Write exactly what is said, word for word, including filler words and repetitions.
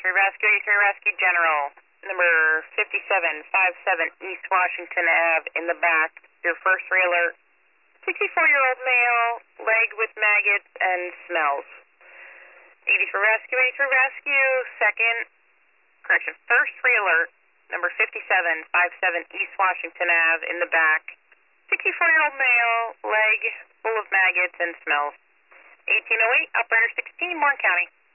eighty-three Rescue, eighty-three Rescue General, number fifty-seven fifty-seven East Washington Ave in the back. Your first realer, sixty-four-year-old male, leg with maggots and smells. eighty-three Rescue, eighty-three Rescue, second, correction, first realer, number fifty-seven fifty-seven East Washington Ave in the back. sixty-four-year-old male, leg full of maggots and smells. eighteen oh eight, operator sixteen, Warren County.